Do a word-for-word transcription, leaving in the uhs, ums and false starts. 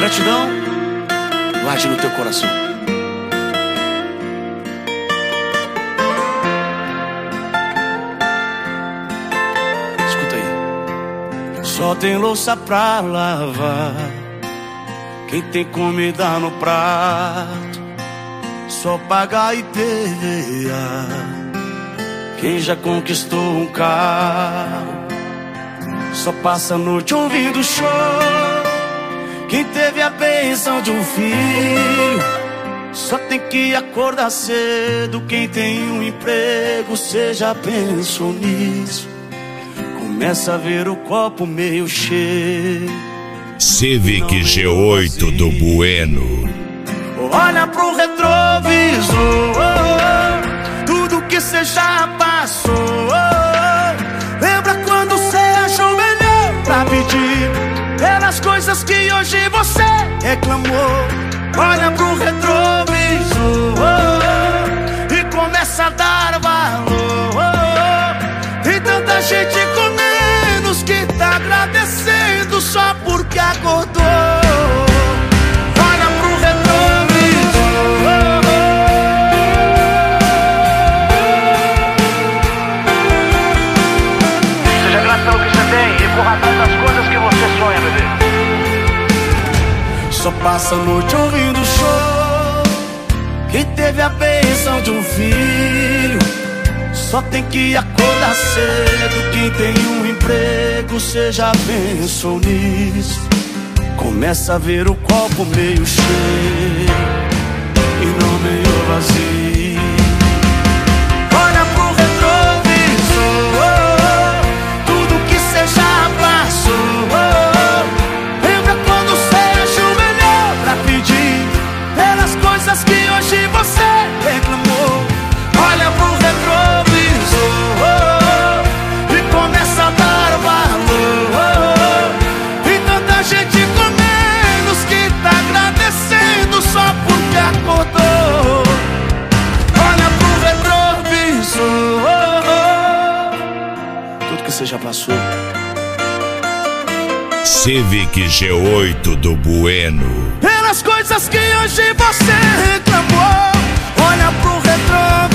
Gratidão, guarde no teu coração. Escuta aí. Só tem louça pra lavar, quem tem comida no prato, só paga I P V A quem já conquistou um carro, só passa a noite ouvindo show, quem teve a bênção de um filho, só tem que acordar cedo, quem tem um emprego, cê já pensou nisso? Começa a ver o copo meio cheio. Civic G oito do Bueno. Olha pro retrovisor, tudo que cê já passou. Lembra quando cê ajoelhou pra pedir pelas coisas que hoje você reclamou? Olha pro retrovisor e começa a dar valor. Tem tanta gente com menos que tá agradecendo só porque acordou. Olha pro retrovisor. Seja grato pelo que você tem e corra atrás das coisas que você sonha, bebê. Só passa a noite ouvindo show, quem teve a bênção de um filho, só tem que acordar cedo, quem tem um emprego, cê já pensou nisso? Começa a ver o copo meio cheio e não meio vazio. Olha pro retrovisor, tudo que cê já passou. Lembra quando cê ajoelhou pra pedir pelas coisas que hoje você reclamou? Olha pro retrovisor e começa a dar valor. Tem tanta gente com menos que tá agradecendo só porque acordou. Olha pro retrovisor, tudo que você já passou. Civic G oito do Bueno. Pelas coisas que hoje você reclamou. Olha pro retrovisor.